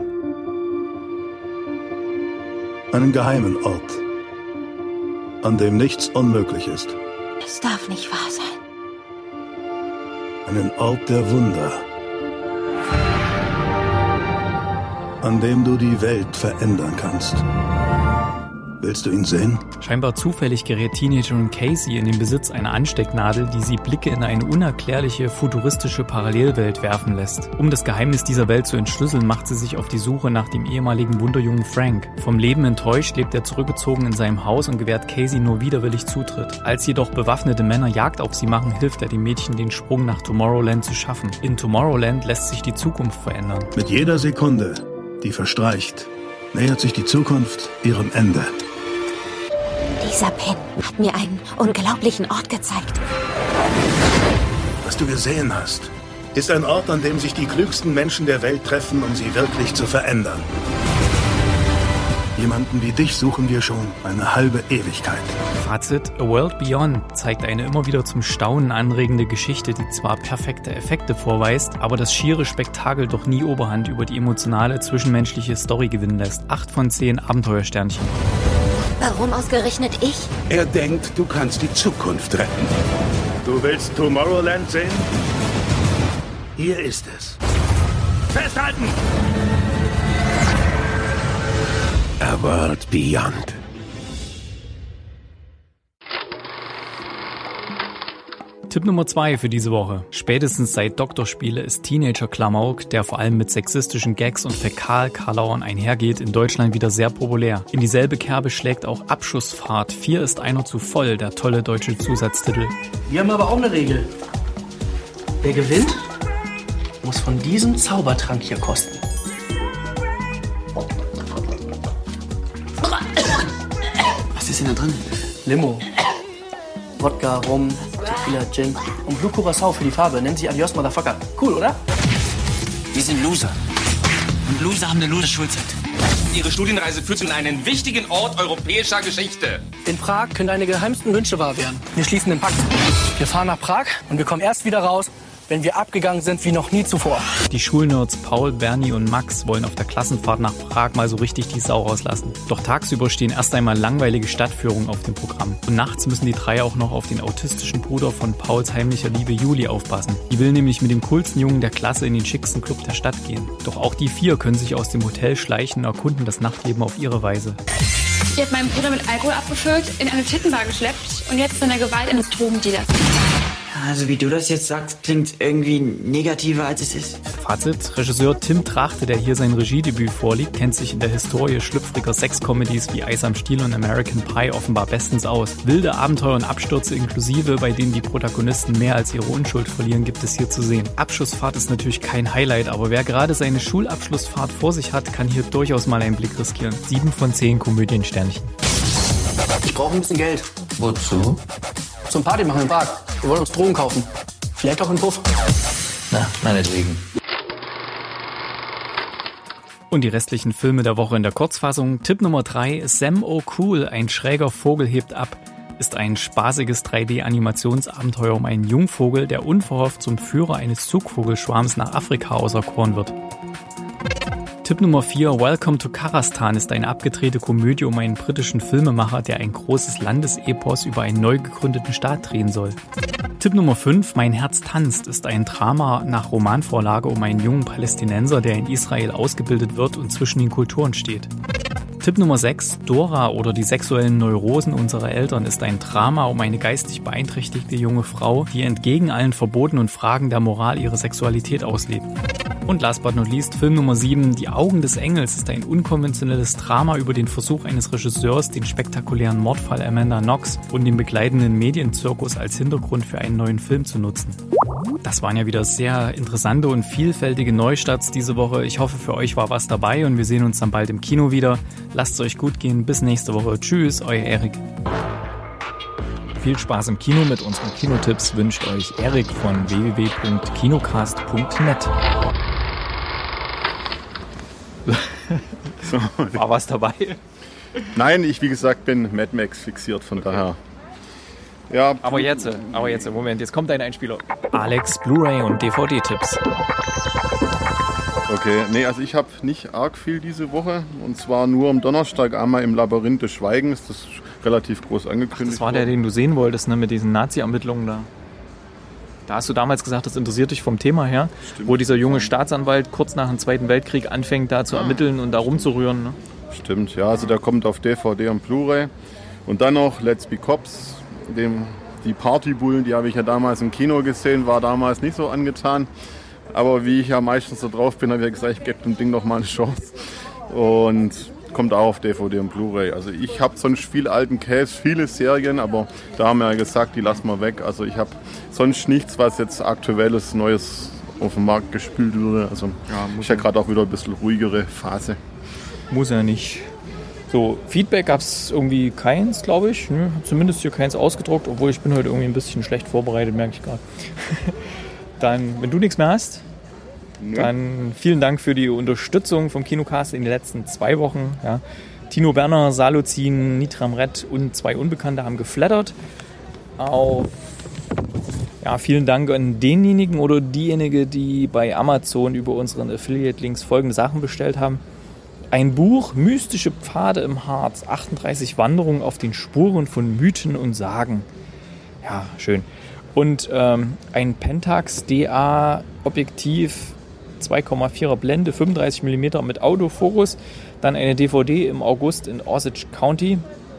Einen geheimen Ort, an dem nichts unmöglich ist. Es darf nicht wahr sein. Einen Ort der Wunder, an dem du die Welt verändern kannst. Willst du ihn sehen? Scheinbar zufällig gerät Teenagerin Casey in den Besitz einer Anstecknadel, die sie Blicke in eine unerklärliche, futuristische Parallelwelt werfen lässt. Um das Geheimnis dieser Welt zu entschlüsseln, macht sie sich auf die Suche nach dem ehemaligen Wunderjungen Frank. Vom Leben enttäuscht lebt er zurückgezogen in seinem Haus und gewährt Casey nur widerwillig Zutritt. Als jedoch bewaffnete Männer Jagd auf sie machen, hilft er dem Mädchen, den Sprung nach Tomorrowland zu schaffen. In Tomorrowland lässt sich die Zukunft verändern. Mit jeder Sekunde, die verstreicht, nähert sich die Zukunft ihrem Ende. Dieser Pin hat mir einen unglaublichen Ort gezeigt. Was du gesehen hast, ist ein Ort, an dem sich die klügsten Menschen der Welt treffen, um sie wirklich zu verändern. Jemanden wie dich suchen wir schon eine halbe Ewigkeit. Fazit: A World Beyond zeigt eine immer wieder zum Staunen anregende Geschichte, die zwar perfekte Effekte vorweist, aber das schiere Spektakel doch nie Oberhand über die emotionale, zwischenmenschliche Story gewinnen lässt. 8 von 10 Abenteuersternchen. Warum ausgerechnet ich? Er denkt, du kannst die Zukunft retten. Du willst Tomorrowland sehen? Hier ist es. Festhalten! A World Beyond. Tipp Nummer 2 für diese Woche. Spätestens seit Doktorspiele ist Teenager-Klamauk, der vor allem mit sexistischen Gags und Fäkal-Karlauern einhergeht, in Deutschland wieder sehr populär. In dieselbe Kerbe schlägt auch Abschussfahrt. 4 ist einer zu voll, der tolle deutsche Zusatztitel. Wir haben aber auch eine Regel. Wer gewinnt, muss von diesem Zaubertrank hier kosten. Was ist denn da drin? Limo, Wodka, Rum, Tequila, Gin und Blue Curacao für die Farbe. Nennen Sie Adios, Motherfucker. Cool, oder? Wir sind Loser. Und Loser haben eine Loser-Schulzeit. Ihre Studienreise führt Sie in einen wichtigen Ort europäischer Geschichte. In Prag können deine geheimsten Wünsche wahr werden. Wir schließen den Pakt. Wir fahren nach Prag und wir kommen erst wieder raus, wenn wir abgegangen sind wie noch nie zuvor. Die Schulnerds Paul, Bernie und Max wollen auf der Klassenfahrt nach Prag mal so richtig die Sau rauslassen. Doch tagsüber stehen erst einmal langweilige Stadtführungen auf dem Programm. Und nachts müssen die drei auch noch auf den autistischen Bruder von Pauls heimlicher Liebe Juli aufpassen. Die will nämlich mit dem coolsten Jungen der Klasse in den schicksten Club der Stadt gehen. Doch auch die 4 können sich aus dem Hotel schleichen und erkunden das Nachtleben auf ihre Weise. Die hat meinen Bruder mit Alkohol abgefüllt, in eine Tittenbar geschleppt und jetzt in der Gewalt eines Drogendealers. Also wie du das jetzt sagst, klingt irgendwie negativer, als es ist. Fazit: Regisseur Tim Trachte, der hier sein Regiedebüt vorliegt, kennt sich in der Historie schlüpfriger Sex-Comedies wie Eis am Stiel und American Pie offenbar bestens aus. Wilde Abenteuer und Abstürze inklusive, bei denen die Protagonisten mehr als ihre Unschuld verlieren, gibt es hier zu sehen. Abschussfahrt ist natürlich kein Highlight, aber wer gerade seine Schulabschlussfahrt vor sich hat, kann hier durchaus mal einen Blick riskieren. 7 von 10 Komödiensternchen. Ich brauche ein bisschen Geld. Wozu? Zum Party machen in Prag. Wir wollen uns Drogen kaufen. Vielleicht auch einen Puff. Na, meinetwegen. Und die restlichen Filme der Woche in der Kurzfassung. Tipp Nummer 3, Sam O'Cool, ein schräger Vogel hebt ab, ist ein spaßiges 3D-Animationsabenteuer um einen Jungvogel, der unverhofft zum Führer eines Zugvogelschwarms nach Afrika auserkoren wird. Tipp Nummer 4, Welcome to Karastan ist eine abgedrehte Komödie um einen britischen Filmemacher, der ein großes Landesepos über einen neu gegründeten Staat drehen soll. Tipp Nummer 5, Mein Herz tanzt, ist ein Drama nach Romanvorlage um einen jungen Palästinenser, der in Israel ausgebildet wird und zwischen den Kulturen steht. Tipp Nummer 6, Dora oder die sexuellen Neurosen unserer Eltern ist ein Drama um eine geistig beeinträchtigte junge Frau, die entgegen allen Verboten und Fragen der Moral ihre Sexualität auslebt. Und last but not least, Film Nummer 7, Die Augen des Engels ist ein unkonventionelles Drama über den Versuch eines Regisseurs, den spektakulären Mordfall Amanda Knox und den begleitenden Medienzirkus als Hintergrund für einen neuen Film zu nutzen. Das waren ja wieder sehr interessante und vielfältige Neustarts diese Woche. Ich hoffe, für euch war was dabei und wir sehen uns dann bald im Kino wieder. Lasst es euch gut gehen. Bis nächste Woche. Tschüss, euer Erik. Viel Spaß im Kino mit unseren Kinotipps wünscht euch Erik von www.kinocast.net. So. War was dabei? Nein, ich wie gesagt bin Mad Max fixiert, von daher. Ja. Aber jetzt, Moment, jetzt kommt ein Einspieler. Alex, Blu-ray und DVD-Tipps. Okay, nee, also ich habe nicht arg viel diese Woche. Und zwar nur am Donnerstag einmal im Labyrinth des Schweigens. Das ist relativ groß angekündigt. Das war der, den du sehen wolltest, ne, mit diesen Nazi-Ermittlungen da. Da hast du damals gesagt, das interessiert dich vom Thema her. Stimmt. Wo dieser junge Staatsanwalt kurz nach dem Zweiten Weltkrieg anfängt, da zu ermitteln und da rumzurühren. Ne? Stimmt, ja, also der kommt auf DVD und Blu-ray. Und dann noch Let's Be Cops, die Partybullen, die habe ich ja damals im Kino gesehen, war damals nicht so angetan. Aber wie ich ja meistens so drauf bin, habe ich ja gesagt, ich gebe dem Ding noch mal eine Chance. Und kommt auch auf DVD und Blu-ray. Also ich habe sonst viel alten Käse, viele Serien, aber da haben wir ja gesagt, die lassen wir weg. Also ich habe sonst nichts, was jetzt aktuelles, Neues auf den Markt gespült wurde. Also ist ja gerade auch wieder ein bisschen ruhigere Phase. Muss ja nicht. So, Feedback gab es irgendwie keins, glaube ich. Ne? Zumindest hier keins ausgedruckt, obwohl ich bin heute irgendwie ein bisschen schlecht vorbereitet, merke ich gerade. Dann, wenn du nichts mehr hast, dann vielen Dank für die Unterstützung vom Kinocast in den letzten 2 Wochen. Ja. Tino Berner, Saluzin, Nitram Red und 2 Unbekannte haben geflattert. Vielen Dank an denjenigen oder diejenige, die bei Amazon über unseren Affiliate-Links folgende Sachen bestellt haben. Ein Buch, Mystische Pfade im Harz, 38 Wanderungen auf den Spuren von Mythen und Sagen. Ja, schön. Und ein Pentax DA Objektiv, 2,4er Blende, 35 mm mit Autofokus. Dann eine DVD im August in Osage County.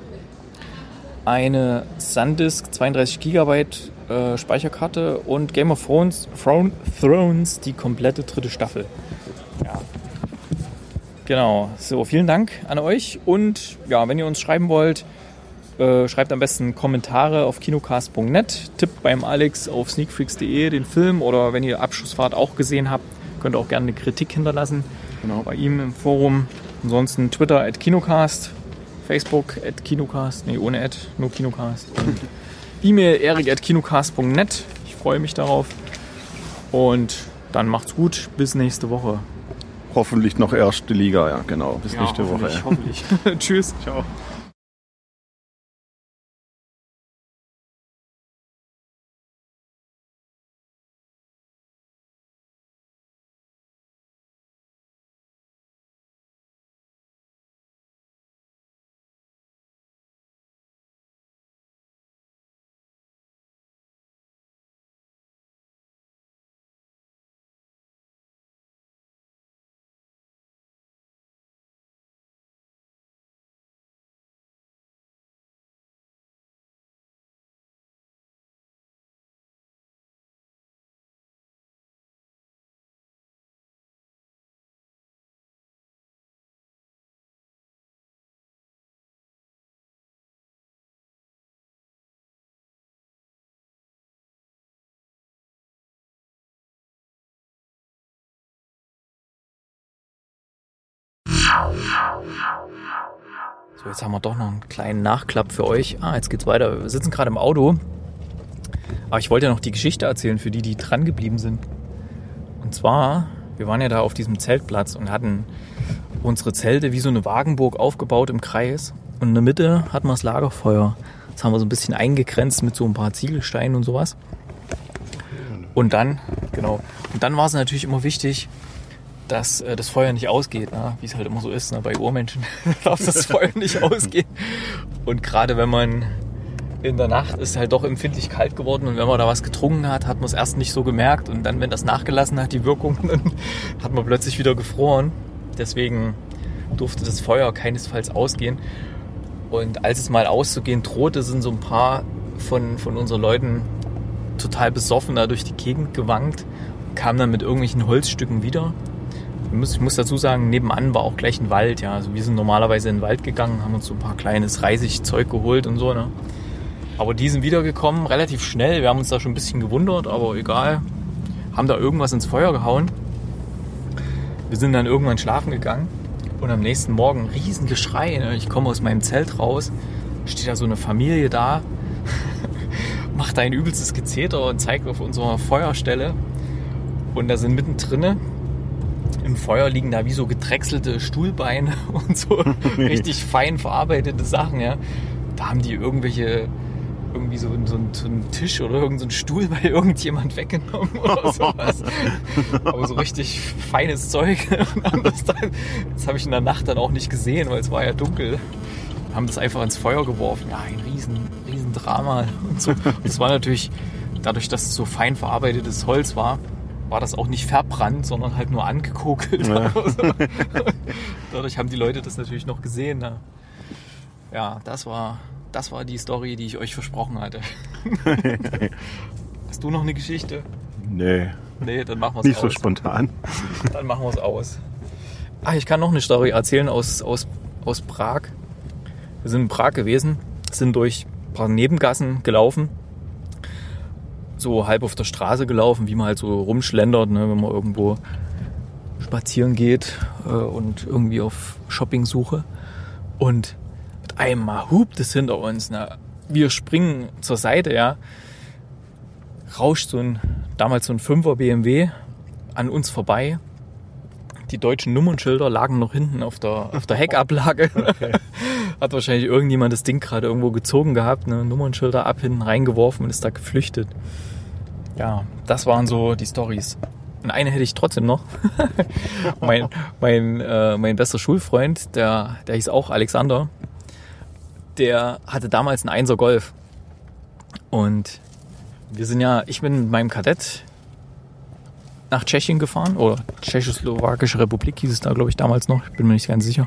Eine SanDisk, 32 GB Speicherkarte und Game of Thrones, die komplette 3. Staffel. Ja. Genau, so, vielen Dank an euch und ja, wenn ihr uns schreiben wollt, schreibt am besten Kommentare auf kinocast.net, tippt beim Alex auf sneakfreaks.de den Film oder wenn ihr Abschussfahrt auch gesehen habt, könnt ihr auch gerne eine Kritik hinterlassen bei ihm im Forum. Ansonsten Twitter @kinocast, Facebook @kinocast, ohne nur Kinocast. E-Mail erik@kinocast.net, ich freue mich darauf und dann macht's gut, bis nächste Woche. Hoffentlich noch erste Liga, ja genau. Bis nächste Woche. Hoffentlich. Tschüss. Ciao. So, jetzt haben wir doch noch einen kleinen Nachklapp für euch. Jetzt geht's weiter. Wir sitzen gerade im Auto. Aber ich wollte ja noch die Geschichte erzählen für die, die dran geblieben sind. Und zwar, wir waren ja da auf diesem Zeltplatz und hatten unsere Zelte wie so eine Wagenburg aufgebaut im Kreis. Und in der Mitte hatten wir das Lagerfeuer. Das haben wir so ein bisschen eingegrenzt mit so ein paar Ziegelsteinen und sowas. Und dann war es natürlich immer wichtig, dass das Feuer nicht ausgeht, ne? Wie es halt immer so ist, ne? Bei Urmenschen darf das Feuer nicht ausgehen. Und gerade wenn man in der Nacht ist halt doch empfindlich kalt geworden und wenn man da was getrunken hat, hat man es erst nicht so gemerkt und dann, wenn das nachgelassen hat, die Wirkung, dann hat man plötzlich wieder gefroren. Deswegen durfte das Feuer keinesfalls ausgehen. Und als es mal auszugehen drohte, sind so ein paar von unseren Leuten total besoffen da durch die Gegend gewankt, kamen dann mit irgendwelchen Holzstücken wieder. Ich muss dazu sagen, nebenan war auch gleich ein Wald. Ja. Also wir sind normalerweise in den Wald gegangen, haben uns so ein paar kleines Reisigzeug geholt und so. Ne. Aber die sind wiedergekommen, relativ schnell. Wir haben uns da schon ein bisschen gewundert, aber egal. Haben da irgendwas ins Feuer gehauen. Wir sind dann irgendwann schlafen gegangen und am nächsten Morgen ein Riesengeschrei. Ne. Ich komme aus meinem Zelt raus, steht da so eine Familie da, macht da ein übelstes Gezeter und zeigt auf unserer Feuerstelle. Und da sind mittendrin im Feuer liegen da wie so gedrechselte Stuhlbeine und so richtig fein verarbeitete Sachen. Ja. Da haben die irgendwie so einen Tisch oder irgendeinen Stuhl bei irgendjemand weggenommen oder sowas. Aber so richtig feines Zeug. Das habe ich in der Nacht dann auch nicht gesehen, weil es war ja dunkel. Haben das einfach ins Feuer geworfen. Ja, ein riesen Drama. Und so. Das war natürlich, dadurch, dass es so fein verarbeitetes Holz war, war das auch nicht verbrannt, sondern halt nur angekokelt. Ja. Dadurch haben die Leute das natürlich noch gesehen. Ne? Ja, das war die Story, die ich euch versprochen hatte. Hast du noch eine Geschichte? Nee, dann machen wir es aus. nicht so spontan. Dann machen wir es aus. Ich kann noch eine Story erzählen aus Prag. Wir sind in Prag gewesen, sind durch ein paar Nebengassen gelaufen, so halb auf der Straße gelaufen, wie man halt so rumschlendert, ne, wenn man irgendwo spazieren geht und irgendwie auf Shoppingsuche. Und mit einem Mal hupt es hinter uns. Ne. Wir springen zur Seite, ja, rauscht damals so ein 5er BMW an uns vorbei. Die deutschen Nummernschilder lagen noch hinten auf der Heckablage. Okay. Hat wahrscheinlich irgendjemand das Ding gerade irgendwo gezogen gehabt, ne? Nummernschilder ab, hinten reingeworfen und ist da geflüchtet. Ja, das waren so die Storys. Und eine hätte ich trotzdem noch. mein bester Schulfreund, der hieß auch Alexander, der hatte damals einen 1er Golf. Und ich bin mit meinem Kadett nach Tschechien gefahren, oder Tschechoslowakische Republik hieß es da, glaube ich, damals noch, ich bin mir nicht ganz sicher.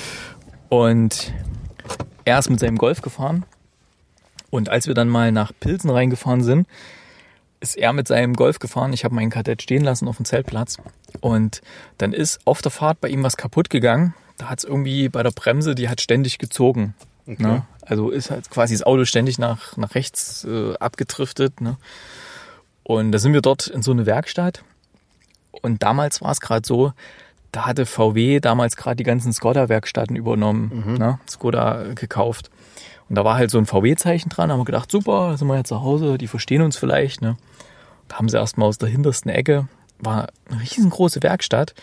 Und er ist mit seinem Golf gefahren und als wir dann mal nach Pilsen reingefahren sind, ist er mit seinem Golf gefahren, ich habe meinen Kadett stehen lassen auf dem Zeltplatz und dann ist auf der Fahrt bei ihm was kaputt gegangen, da hat es irgendwie bei der Bremse, die hat ständig gezogen. Okay. Ne? Also ist halt quasi das Auto ständig nach rechts abgedriftet. Ne? Und da sind wir dort in so eine Werkstatt. Und damals war es gerade so, da hatte VW damals gerade die ganzen Skoda-Werkstätten übernommen, ne? Skoda gekauft. Und da war halt so ein VW-Zeichen dran, da haben wir gedacht, super, da sind wir jetzt zu Hause, die verstehen uns vielleicht. Ne? Da haben sie erstmal aus der hintersten Ecke, war eine riesengroße Werkstatt,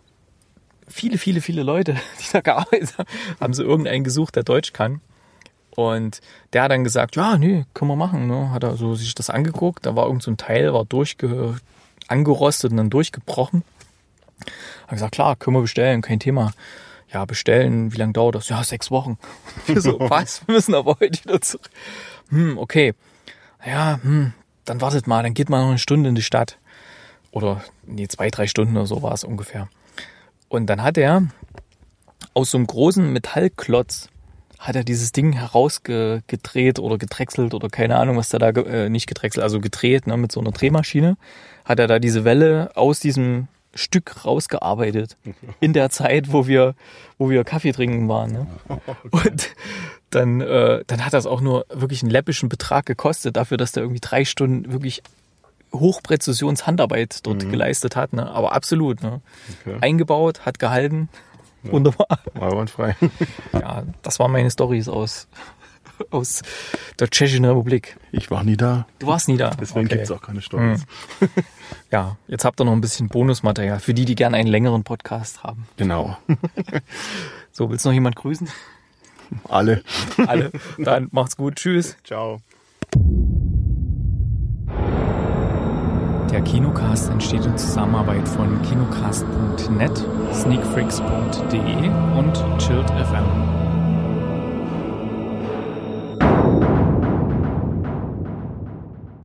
viele Leute, die da gearbeitet haben sie irgendeinen gesucht, der Deutsch kann. Und der hat dann gesagt, ja, nee, können wir machen. Ne? Hat er so sich das angeguckt, da war irgend so ein Teil, war angerostet und dann durchgebrochen. Hat gesagt, klar, können wir bestellen, kein Thema. Ja, bestellen, wie lange dauert das? Ja, 6 Wochen. Wir so, was? Wir müssen aber heute wieder zurück. Okay. Ja, dann wartet mal, dann geht mal noch eine Stunde in die Stadt. Oder, 2-3 Stunden oder so war es ungefähr. Und dann hat er aus so einem großen Metallklotz hat er dieses Ding herausgedreht oder gedrechselt oder keine Ahnung, was da nicht gedrechselt, also gedreht, ne, mit so einer Drehmaschine, hat er da diese Welle aus diesem Stück rausgearbeitet. In der Zeit, wo wir Kaffee trinken waren. Ne? Und dann hat das auch nur wirklich einen läppischen Betrag gekostet, dafür, dass der irgendwie 3 Stunden wirklich Hochpräzisionshandarbeit dort geleistet hat. Ne? Aber absolut. Ne? Okay. Eingebaut, hat gehalten. Ja. Wunderbar. Einwandfrei. Ja, das waren meine Storys aus der Tschechischen Republik. Ich war nie da. Du warst nie da. Deswegen gibt es auch keine Storys. Ja, jetzt habt ihr noch ein bisschen Bonusmaterial für die gerne einen längeren Podcast haben. Genau. So, willst du noch jemand grüßen? Alle. Dann macht's gut. Tschüss. Ciao. Der Kinocast entsteht in Zusammenarbeit von kinocast.net, sneakfreaks.de und Chilled FM.